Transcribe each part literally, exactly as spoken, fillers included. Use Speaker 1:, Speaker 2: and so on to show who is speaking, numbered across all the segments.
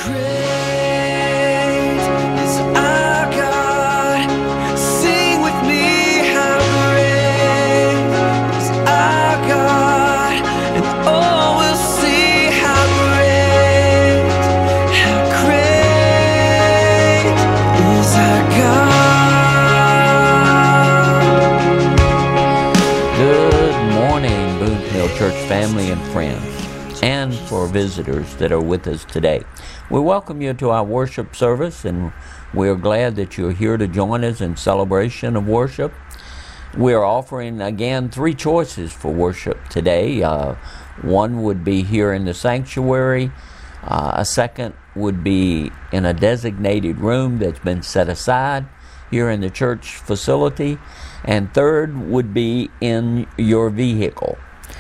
Speaker 1: Family and friends, and for visitors that are with us today. We welcome you to our worship service, and we're glad that you're here to join us in celebration of worship. We are offering, again, three choices for worship today. Uh, one would be here in the sanctuary. Uh, a second would be in a designated room that's been set aside here in the church facility. And third would be in your vehicle.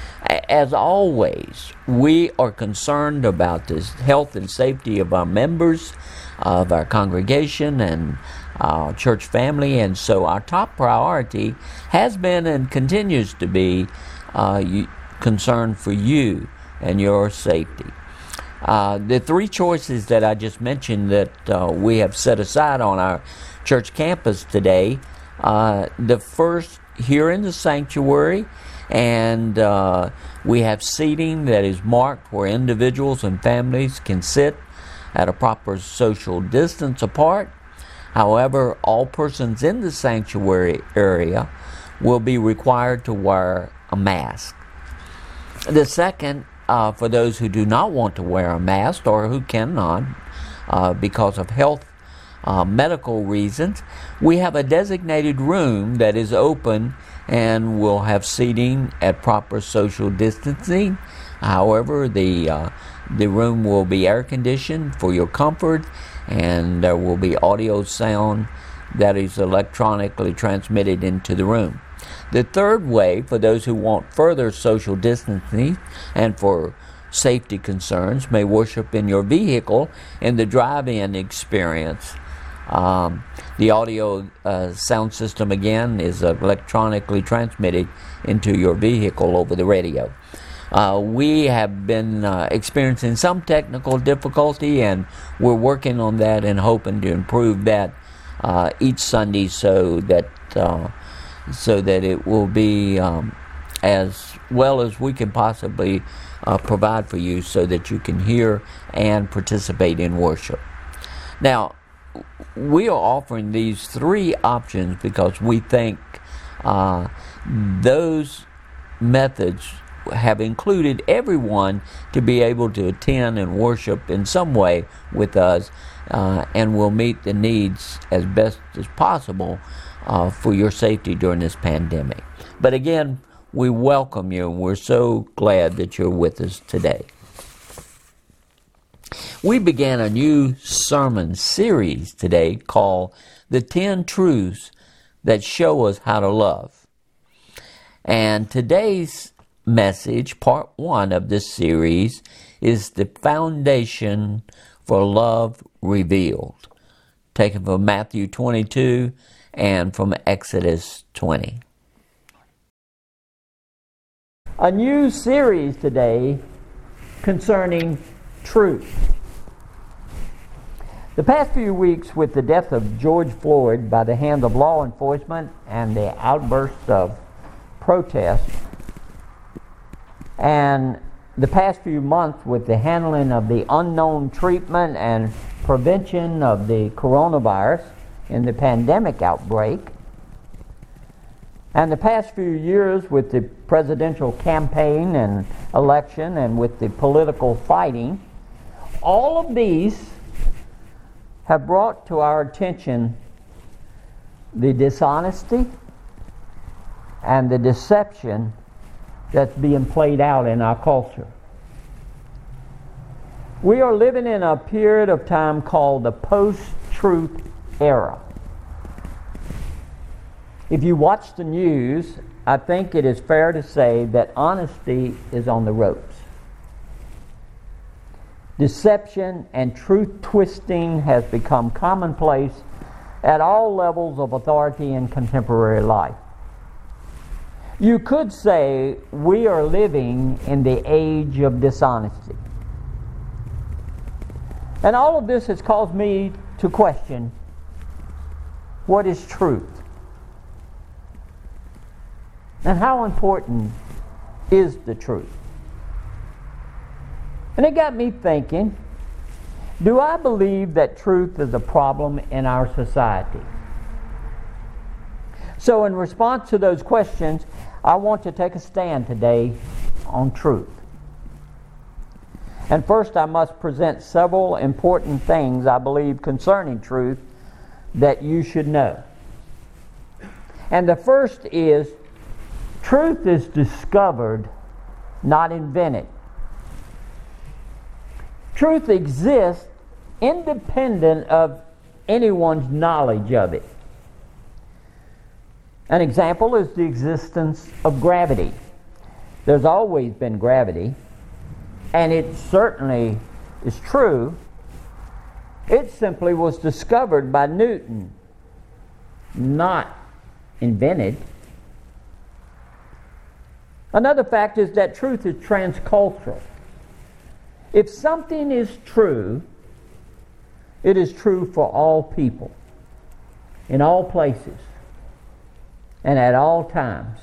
Speaker 1: As always, we are concerned about the health and safety of our members, of our congregation, and our church family, and so our top priority has been and continues to be uh, concern for you and your safety. Uh, the three choices that I just mentioned that uh, we have set aside on our church campus today, uh, the first here in the sanctuary, and uh, we have seating that is marked where individuals and families can sit at a proper social distance apart. However, all persons in the sanctuary area will be required to wear a mask. The second, uh, for those who do not want to wear a mask or who cannot uh, because of health uh, medical reasons, we have a designated room that is open and we'll have seating at proper social distancing. However, the uh, the room will be air conditioned for your comfort, and there will be audio sound that is electronically transmitted into the room. The third way, for those who want further social distancing and for safety concerns, may worship in your vehicle in the drive-in experience. Um, the audio uh, sound system, again, is uh, electronically transmitted into your vehicle over the radio. Uh, we have been uh, experiencing some technical difficulty, and we're working on that and hoping to improve that uh, each Sunday so that uh, so that it will be um, as well as we can possibly uh, provide for you so that you can hear and participate in worship. Now, we are offering these three options because we think uh, those methods have included everyone to be able to attend and worship in some way with us uh, and will meet the needs as best as possible uh, for your safety during this pandemic. But again, we welcome you, and we're so glad that you're with us today. We began a new sermon series today called The Ten Truths That Show Us How to Love. And today's message, part one of this series, is the foundation for love revealed, taken from Matthew twenty-two and from Exodus twenty. A new series today concerning truth. The past few weeks, with the death of George Floyd by the hand of law enforcement and the outbursts of protest, and the past few months with the handling of the unknown treatment and prevention of the coronavirus in the pandemic outbreak, and the past few years with the presidential campaign and election and with the political fighting, all of these have brought to our attention the dishonesty and the deception that's being played out in our culture. We are living in a period of time called the post-truth era. If you watch the news, I think it is fair to say that honesty is on the ropes. Deception and truth twisting has become commonplace at all levels of authority in contemporary life. You could say we are living in the age of dishonesty. And all of this has caused me to question, what is truth? And how important is the truth? And it got me thinking, do I believe that truth is a problem in our society? So in response to those questions, I want to take a stand today on truth. And first I must present several important things I believe concerning truth that you should know. And the first is, truth is discovered, not invented. Truth exists independent of anyone's knowledge of it. An example is the existence of gravity. There's always been gravity, and it certainly is true. It simply was discovered by Newton, not invented. Another fact is that truth is transcultural. If something is true, it is true for all people, in all places, and at all times.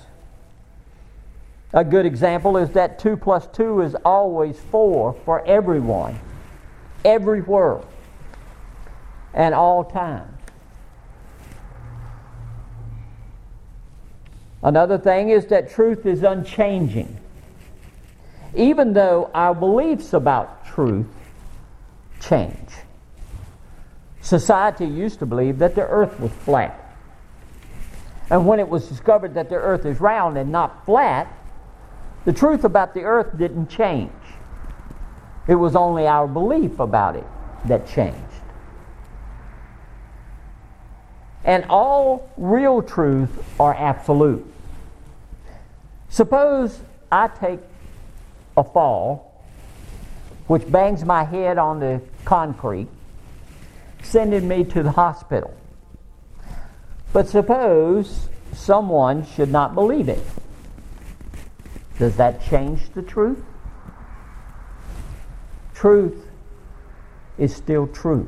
Speaker 1: A good example is that two plus two is always four for everyone, everywhere, and all times. Another thing is that truth is unchanging. Even though our beliefs about truth change. Society used to believe that the earth was flat. And when it was discovered that the earth is round and not flat, the truth about the earth didn't change. It was only our belief about it that changed. And all real truths are absolute. Suppose I take a fall, which bangs my head on the concrete, sending me to the hospital. But suppose someone should not believe it. Does that change the truth? Truth is still truth.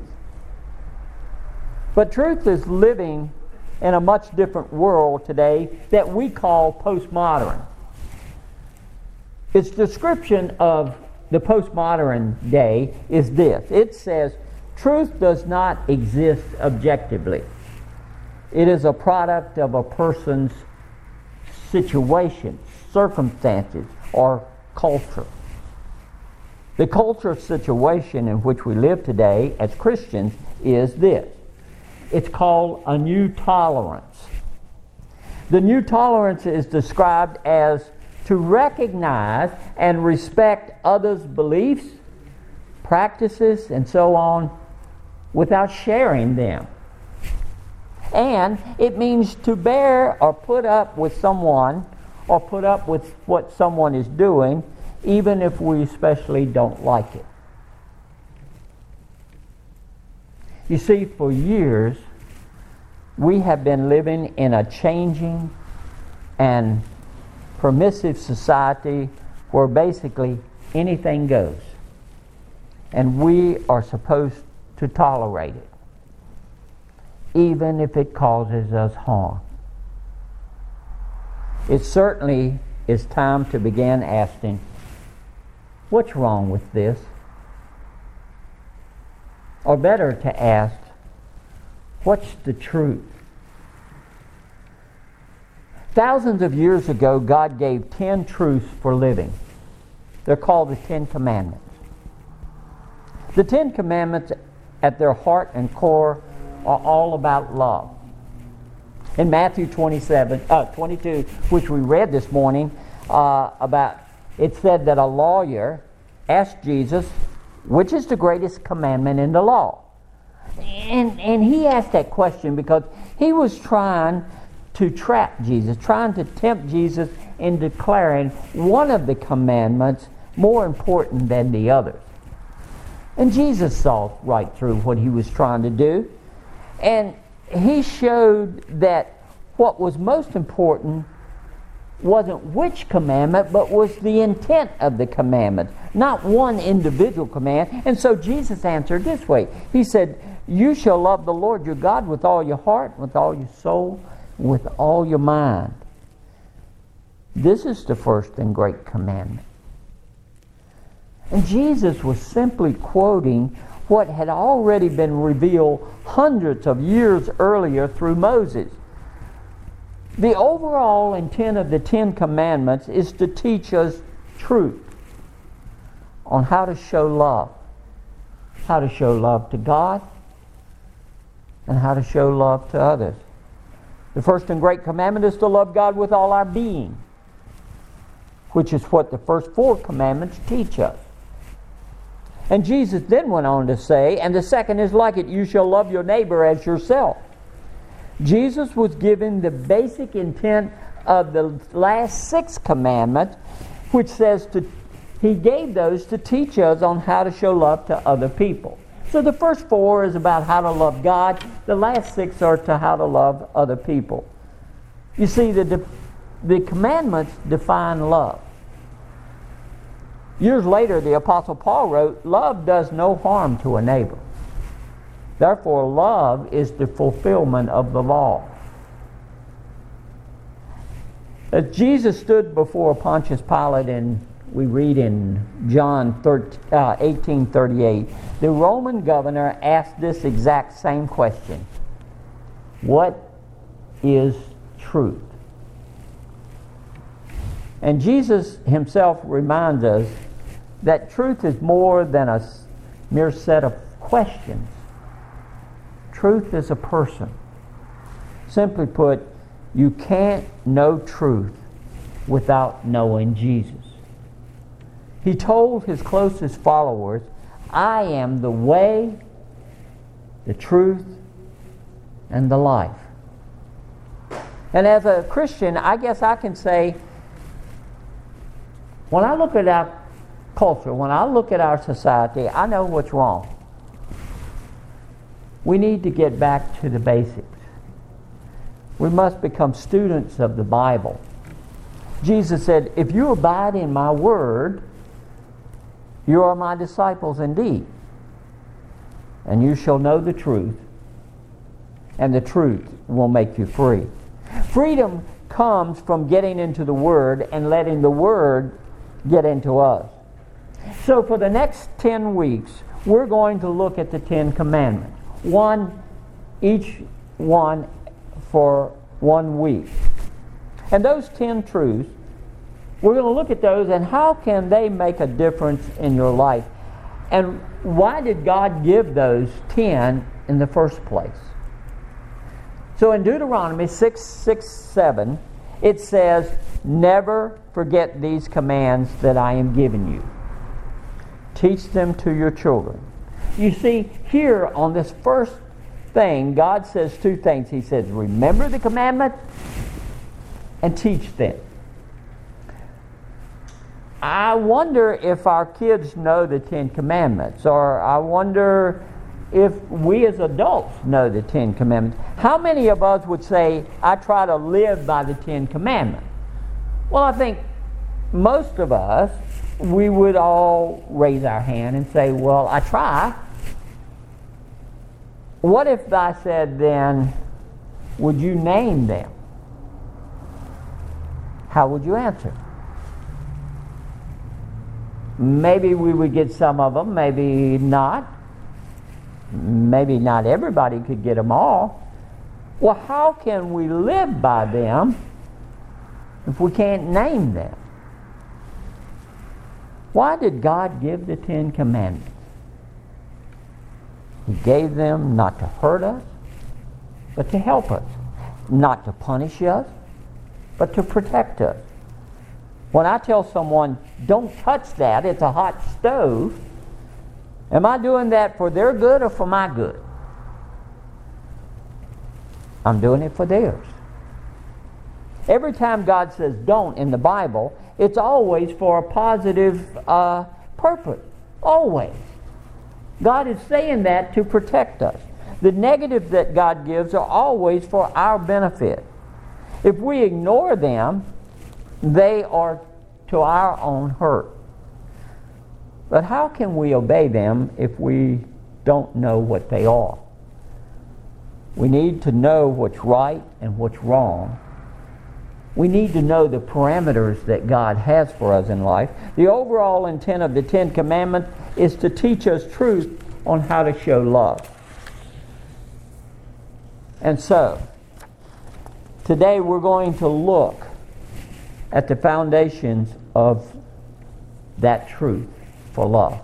Speaker 1: But truth is living in a much different world today that we call postmodern. Its description of the postmodern day is this. It says, truth does not exist objectively. It is a product of a person's situation, circumstances, or culture. The culture situation in which we live today as Christians is this. It's called a new tolerance. The new tolerance is described as to recognize and respect others' beliefs, practices, and so on without sharing them. And it means to bear or put up with someone or put up with what someone is doing, even if we especially don't like it. You see, for years, we have been living in a changing and permissive society where basically anything goes. And we are supposed to tolerate it, even if it causes us harm. It certainly is time to begin asking, what's wrong with this? Or better to ask, what's the truth? Thousands of years ago, God gave ten truths for living. They're called the Ten Commandments. The Ten Commandments, at their heart and core, are all about love. In Matthew twenty-seven, uh, twenty-two, which we read this morning, uh, about it said that a lawyer asked Jesus, which is the greatest commandment in the law? And, and he asked that question because he was trying to trap Jesus, trying to tempt Jesus in declaring one of the commandments more important than the others. And Jesus saw right through what he was trying to do. And he showed that what was most important wasn't which commandment, but was the intent of the commandment, not one individual command. And so Jesus answered this way. He said, you shall love the Lord your God with all your heart, with all your soul, with all your mind. This is the first and great commandment. And Jesus was simply quoting what had already been revealed hundreds of years earlier through Moses. The overall intent of the Ten Commandments is to teach us truth on how to show love. How to show love to God and how to show love to others. The first and great commandment is to love God with all our being, which is what the first four commandments teach us. And Jesus then went on to say, and the second is like it, you shall love your neighbor as yourself. Jesus was given the basic intent of the last six commandments, which says to, he gave those to teach us on how to show love to other people. So the first four is about how to love God. The last six are to how to love other people. You see, the, de- the commandments define love. Years later, the Apostle Paul wrote, love does no harm to a neighbor. Therefore, love is the fulfillment of the law. As Jesus stood before Pontius Pilate, and we read in John eighteen thirty-eight, the Roman governor asked this exact same question. What is truth? And Jesus himself reminds us that truth is more than a mere set of questions. Truth is a person. Simply put, you can't know truth without knowing Jesus. He told his closest followers, I am the way, the truth, and the life. And as a Christian, I guess I can say, when I look at our culture, when I look at our society, I know what's wrong. We need to get back to the basics. We must become students of the Bible. Jesus said, if you abide in my word, you are my disciples indeed. And you shall know the truth, and the truth will make you free. Freedom comes from getting into the Word and letting the Word get into us. So for the next ten weeks, we're going to look at the Ten Commandments. One, each one for one week. And those ten truths, we're going to look at those and how can they make a difference in your life? And why did God give those ten in the first place? So in Deuteronomy six, six, seven, it says, never forget these commands that I am giving you. Teach them to your children. You see, here on this first thing, God says two things. He says, remember the commandment and teach them. I wonder if our kids know the Ten Commandments, or I wonder if we as adults know the Ten Commandments. How many of us would say, I try to live by the Ten Commandments? Well, I think most of us, we would all raise our hand and say, well, I try. What if I said then, would you name them? How would you answer? Maybe we would get some of them, maybe not. Maybe not everybody could get them all. Well, how can we live by them if we can't name them? Why did God give the Ten Commandments? He gave them not to hurt us, but to help us. Not to punish us, but to protect us. When I tell someone, don't touch that, it's a hot stove, am I doing that for their good or for my good? I'm doing it for theirs. Every time God says don't in the Bible, it's always for a positive uh, purpose. Always. God is saying that to protect us. The negatives that God gives are always for our benefit. If we ignore them, They are to our own hurt. But how can we obey them if we don't know what they are? We need to know what's right and what's wrong. We need to know the parameters that God has for us in life. The overall intent of the Ten Commandments is to teach us truth on how to show love. And so, today we're going to look at the foundations of that truth for love.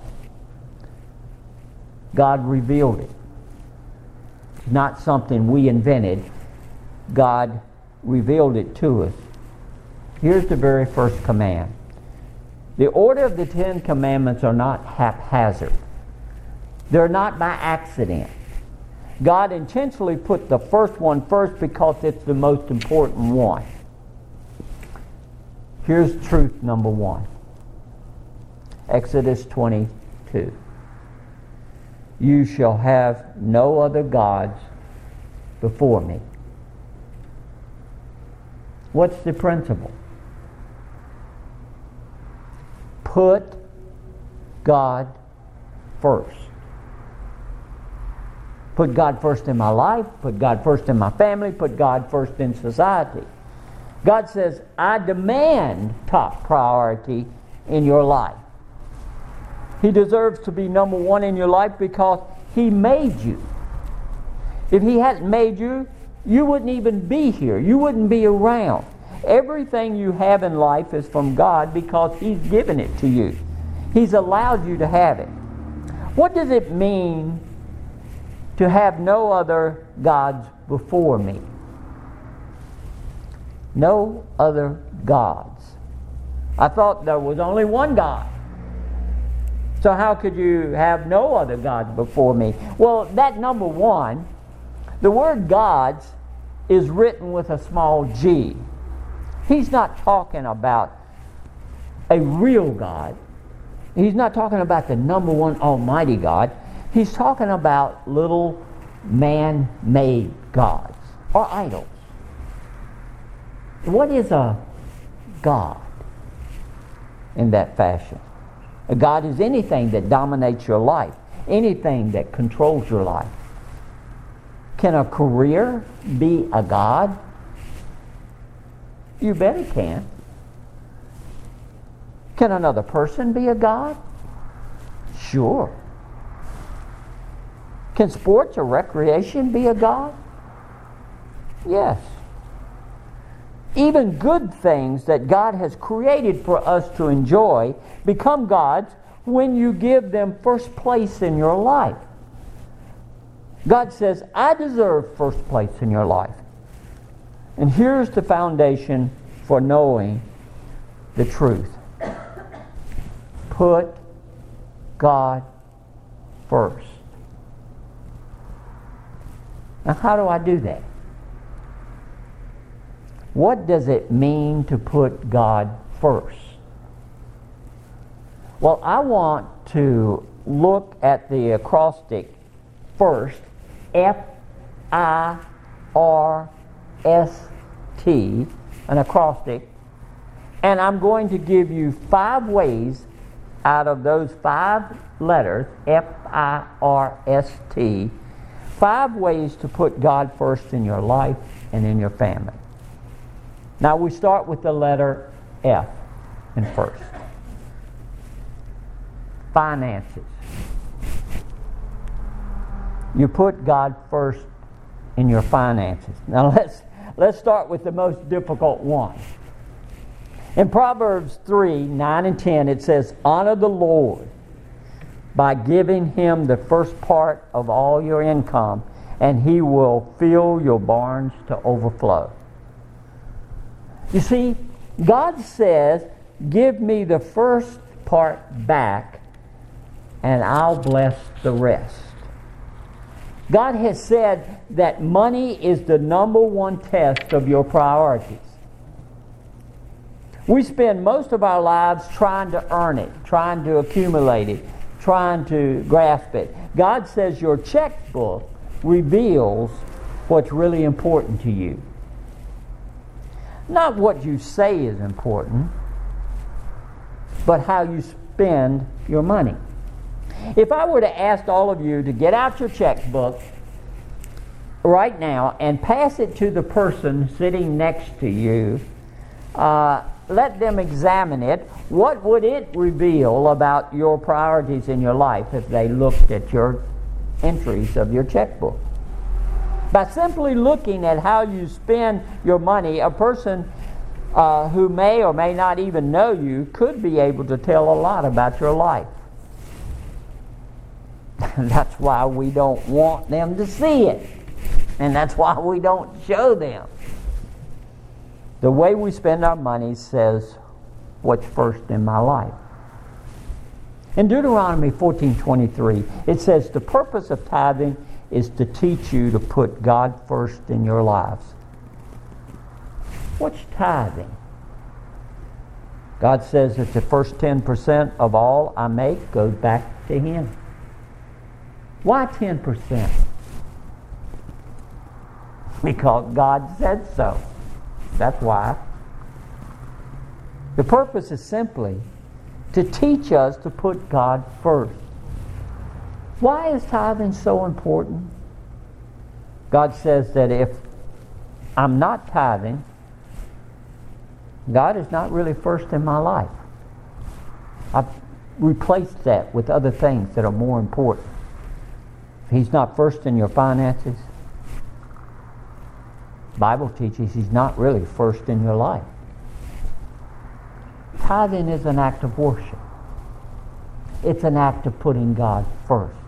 Speaker 1: God revealed it. It's not something we invented. God revealed it to us. Here's the very first command. The order of the Ten Commandments are not haphazard. They're not by accident. God intentionally put the first one first because it's the most important one. Here's truth number one. Exodus twenty-two. You shall have no other gods before me. What's the principle? Put God first. Put God first in my life, put God first in my family, put God first in society. God says, I demand top priority in your life. He deserves to be number one in your life because He made you. If He hadn't made you, you wouldn't even be here. You wouldn't be around. Everything you have in life is from God because He's given it to you. He's allowed you to have it. What does it mean to have no other gods before me? No other gods. I thought there was only one God. So how could you have no other gods before me? Well, that number one, the word gods is written with a small g. He's not talking about a real God. He's not talking about the number one almighty God. He's talking about little man-made gods or idols. What is a God in that fashion? A God is anything that dominates your life, anything that controls your life. Can a career be a God? You bet it can. Can another person be a God? Sure. Can sports or recreation be a God? Yes. Even good things that God has created for us to enjoy become gods when you give them first place in your life. God says, I deserve first place in your life. And here's the foundation for knowing the truth. Put God first. Now, how do I do that? What does it mean to put God first? Well, I want to look at the acrostic first, F I R S T, an acrostic, and I'm going to give you five ways out of those five letters, F I R S T, five ways to put God first in your life and in your family. Now we start with the letter F in first. Finances. You put God first in your finances. Now let's let's start with the most difficult one. In Proverbs three, nine and ten, it says, honor the Lord by giving Him the first part of all your income, and He will fill your barns to overflow. You see, God says, give me the first part back, and I'll bless the rest. God has said that money is the number one test of your priorities. We spend most of our lives trying to earn it, trying to accumulate it, trying to grasp it. God says your checkbook reveals what's really important to you. Not what you say is important, but how you spend your money. If I were to ask all of you to get out your checkbook right now and pass it to the person sitting next to you, uh, let them examine it, what would it reveal about your priorities in your life if they looked at your entries of your checkbook? By simply looking at how you spend your money, a person uh, who may or may not even know you could be able to tell a lot about your life. That's why we don't want them to see it. And that's why we don't show them. The way we spend our money says what's first in my life. In Deuteronomy fourteen twenty-three, it says the purpose of tithing is to teach you to put God first in your lives. What's tithing? God says that the first ten percent of all I make goes back to Him. Why ten percent? Because God said so. That's why. The purpose is simply to teach us to put God first. Why is tithing so important? God says that if I'm not tithing, God is not really first in my life. I've replaced that with other things that are more important. If He's not first in your finances, the Bible teaches He's not really first in your life. Tithing is an act of worship. It's an act of putting God first.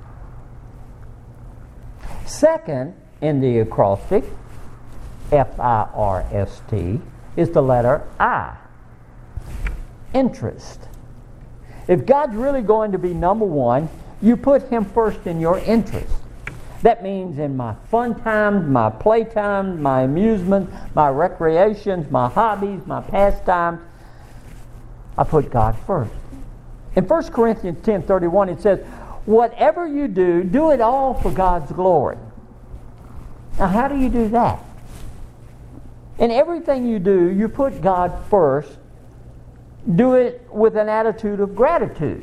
Speaker 1: Second in the acrostic, F I R S T, is the letter I. Interest. If God's really going to be number one, you put Him first in your interest. That means in my fun times, my play times, my amusement, my recreations, my hobbies, my pastimes, I put God first. In First Corinthians ten thirty-one it says, whatever you do, do it all for God's glory. Now how do you do that? In everything you do, you put God first. Do it with an attitude of gratitude.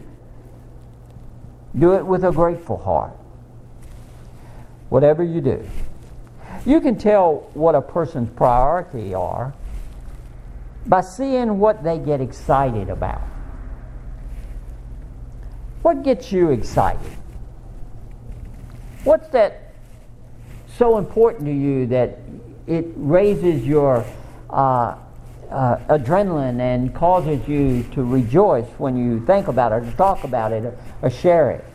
Speaker 1: Do it with a grateful heart. Whatever you do. You can tell what a person's priorities are by seeing what they get excited about. What gets you excited? What's that so important to you that it raises your uh, uh, adrenaline and causes you to rejoice when you think about it, or to talk about it, or, or share it?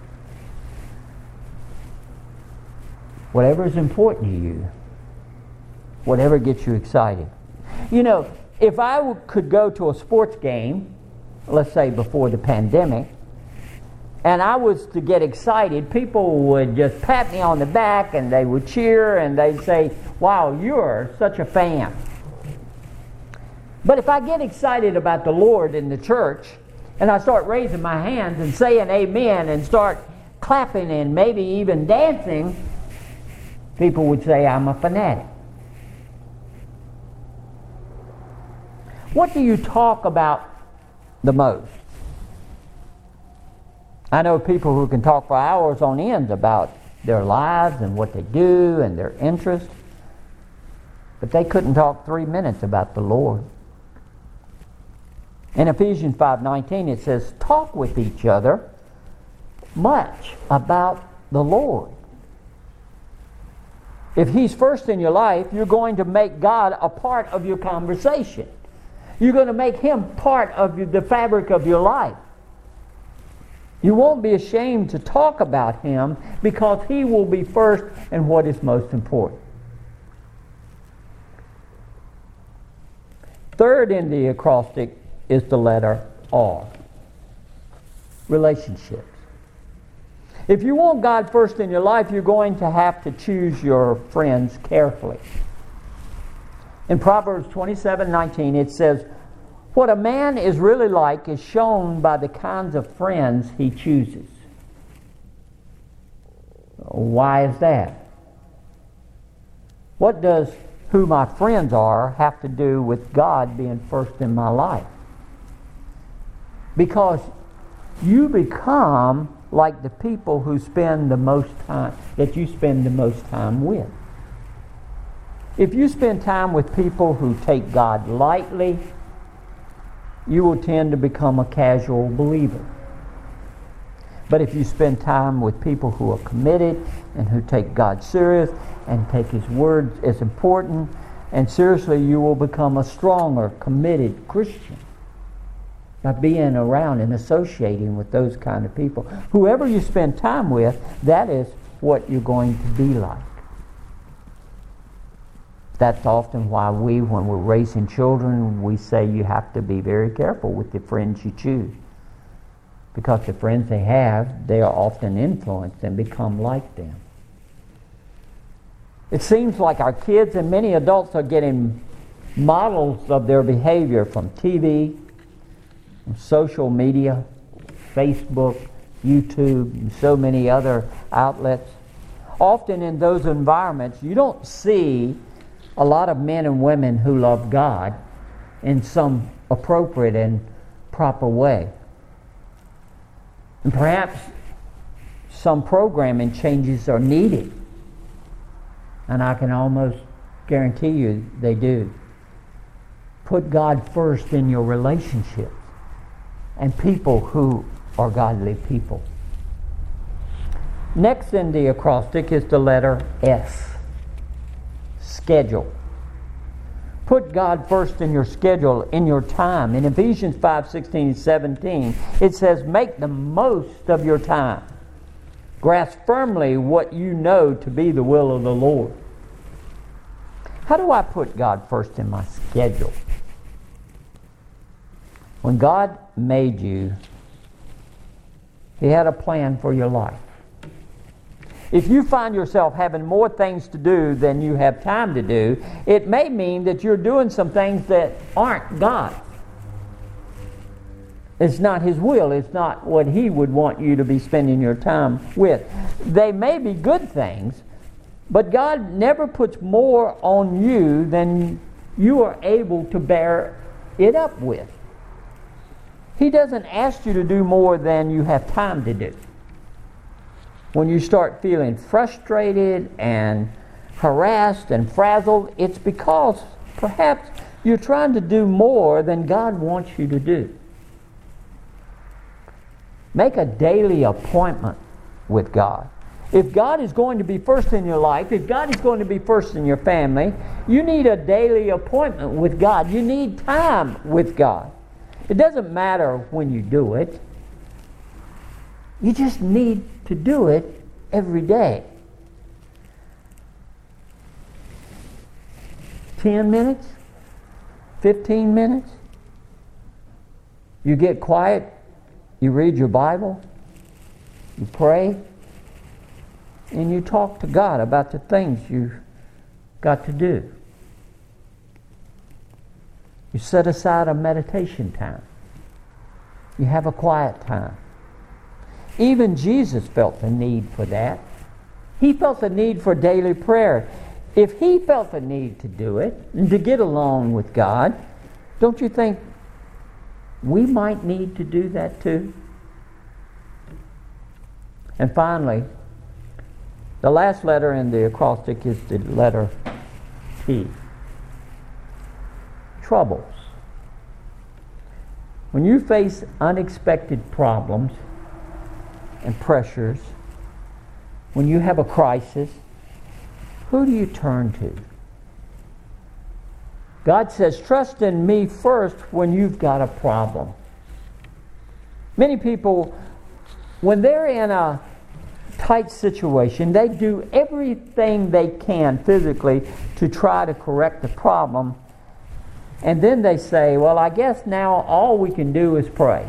Speaker 1: Whatever is important to you, whatever gets you excited. You know, if I w- could go to a sports game, let's say before the pandemic, and I was to get excited, people would just pat me on the back and they would cheer and they'd say, wow, you're such a fan. But if I get excited about the Lord in the church and I start raising my hands and saying amen and start clapping and maybe even dancing, people would say I'm a fanatic. What do you talk about the most? I know people who can talk for hours on end about their lives and what they do and their interests, but they couldn't talk three minutes about the Lord. In Ephesians five nineteen it says, talk with each other much about the Lord. If He's first in your life, you're going to make God a part of your conversation. You're going to make Him part of the fabric of your life. You won't be ashamed to talk about Him because He will be first in what is most important. Third in the acrostic is the letter R. Relationships. If you want God first in your life, you're going to have to choose your friends carefully. In Proverbs twenty-seven nineteen it says, what a man is really like is shown by the kinds of friends he chooses. Why is that? What does who my friends are have to do with God being first in my life. Because you become like the people who spend the most time, that you spend the most time with. If you spend time with people who take God lightly, you will tend to become a casual believer. But if you spend time with people who are committed and who take God serious and take His Word as important and seriously, you will become a stronger, committed Christian by being around and associating with those kind of people. Whoever you spend time with, that is what you're going to be like. That's often why we, when we're raising children, we say you have to be very careful with the friends you choose. Because the friends they have, they are often influenced and become like them. It seems like our kids and many adults are getting models of their behavior from T V, from social media, Facebook, YouTube, and so many other outlets. Often in those environments, you don't see a lot of men and women who love God in some appropriate and proper way. And perhaps some programming changes are needed. And I can almost guarantee you they do. Put God first in your relationships and people who are godly people. Next in the acrostic is the letter S. Schedule. Put God first in your schedule, in your time. In Ephesians five sixteen and seventeen, it says, make the most of your time. Grasp firmly what you know to be the will of the Lord. How do I put God first in my schedule? When God made you, He had a plan for your life. If you find yourself having more things to do than you have time to do, it may mean that you're doing some things that aren't God. It's not His will. It's not what He would want you to be spending your time with. They may be good things, but God never puts more on you than you are able to bear it up with. He doesn't ask you to do more than you have time to do. When you start feeling frustrated and harassed and frazzled, it's because perhaps you're trying to do more than God wants you to do. Make a daily appointment with God. If God is going to be first in your life, if God is going to be first in your family, you need a daily appointment with God. You need time with God. It doesn't matter when you do it. You just need to do it every day. Ten minutes? Fifteen minutes? You get quiet. You read your Bible. You pray. And you talk to God about the things you've got to do. You set aside a meditation time. You have a quiet time. Even Jesus felt the need for that. He felt the need for daily prayer. If He felt the need to do it and to get along with God, don't you think we might need to do that too? And finally, the last letter in the acrostic is the letter T. Troubles. When you face unexpected problems and pressures, when you have a crisis, who do you turn to? God says, trust in me first when you've got a problem. Many people, when they're in a tight situation, they do everything they can physically to try to correct the problem. And then they say, well, I guess now all we can do is pray.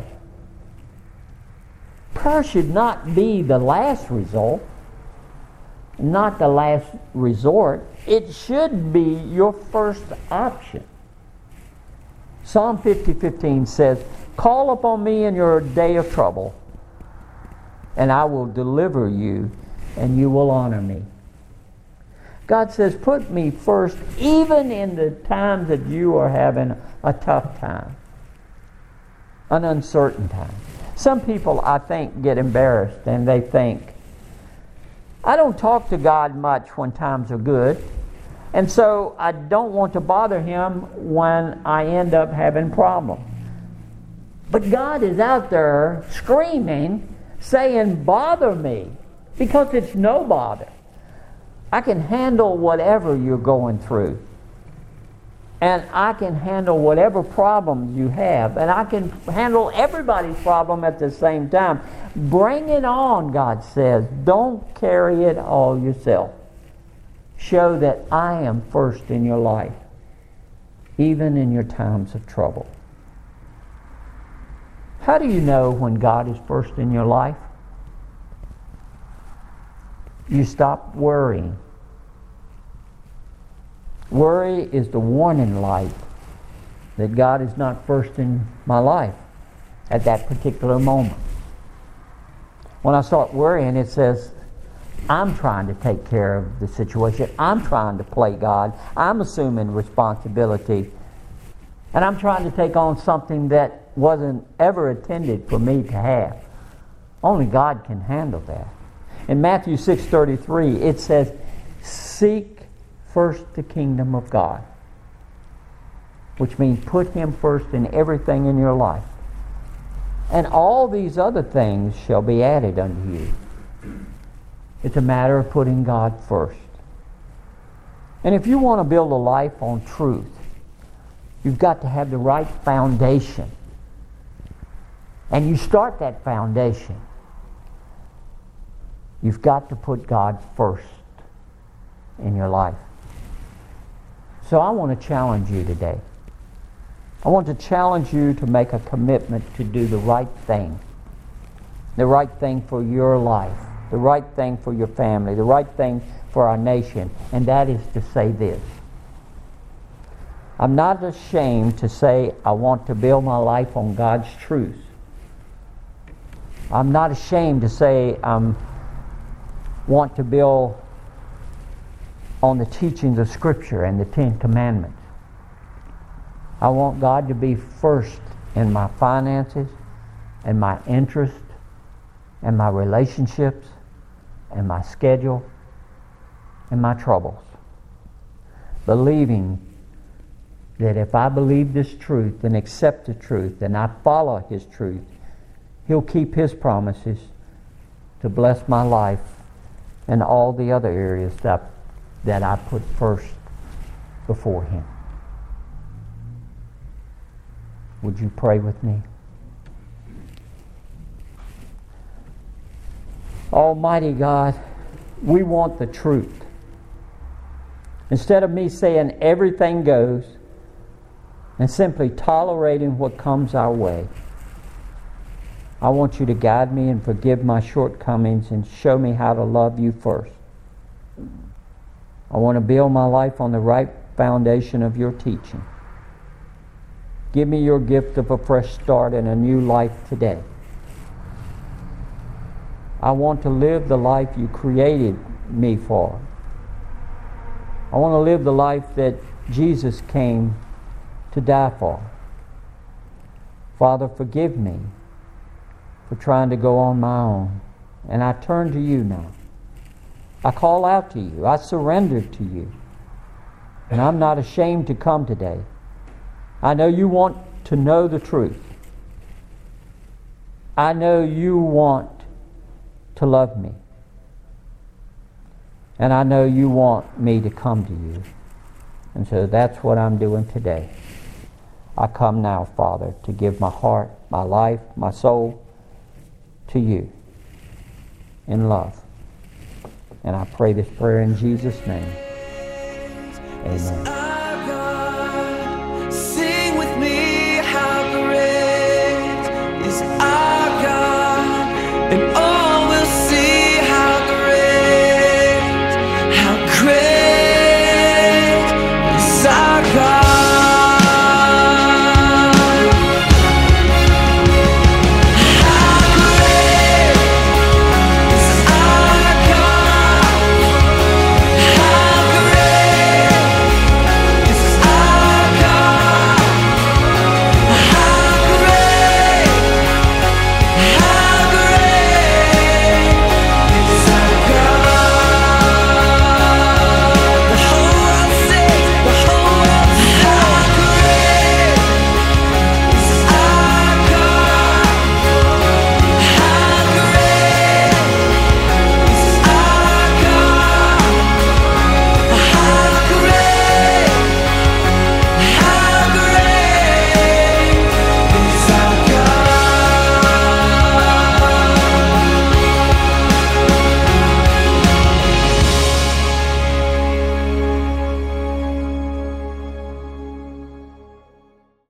Speaker 1: Prayer should not be the last result, not the last resort. It should be your first option. Psalm fifty fifteen says, call upon me in your day of trouble, and I will deliver you, and you will honor me. God says, put me first, even in the times that you are having a tough time, an uncertain time. Some people, I think, get embarrassed and they think, I don't talk to God much when times are good, and so I don't want to bother Him when I end up having problems. But God is out there screaming, saying, bother me, because it's no bother. I can handle whatever you're going through. And I can handle whatever problem you have. And I can handle everybody's problem at the same time. Bring it on, God says. Don't carry it all yourself. Show that I am first in your life, even in your times of trouble. How do you know when God is first in your life? You stop worrying. Worry is the warning light that God is not first in my life at that particular moment. When I start worrying, it says, I'm trying to take care of the situation. I'm trying to play God. I'm assuming responsibility. And I'm trying to take on something that wasn't ever intended for me to have. Only God can handle that. In Matthew six thirty-three, it says, seek first the kingdom of God. Which means put Him first in everything in your life. And all these other things shall be added unto you. It's a matter of putting God first. And if you want to build a life on truth, you've got to have the right foundation. And you start that foundation. You've got to put God first in your life. So I want to challenge you today. I want to challenge you to make a commitment to do the right thing. The right thing for your life. The right thing for your family. The right thing for our nation. And that is to say this. I'm not ashamed to say I want to build my life on God's truth. I'm not ashamed to say I want to build on the teachings of Scripture and the Ten Commandments. I want God to be first in my finances and my interest and my relationships and my schedule and my troubles. Believing that if I believe this truth and accept the truth and I follow His truth, He'll keep His promises to bless my life and all the other areas that, that I put first before Him. Would you pray with me? Almighty God, we want the truth. Instead of me saying everything goes and simply tolerating what comes our way, I want you to guide me and forgive my shortcomings and show me how to love you first. I want to build my life on the right foundation of your teaching. Give me your gift of a fresh start and a new life today. I want to live the life you created me for. I want to live the life that Jesus came to die for. Father, forgive me for trying to go on my own. And I turn to you now. I call out to you. I surrender to you. And I'm not ashamed to come today. I know you want to know the truth. I know you want to love me. And I know you want me to come to you. And so that's what I'm doing today. I come now, Father, to give my heart, my life, my soul to you in love. And I pray this prayer in Jesus' name. Amen.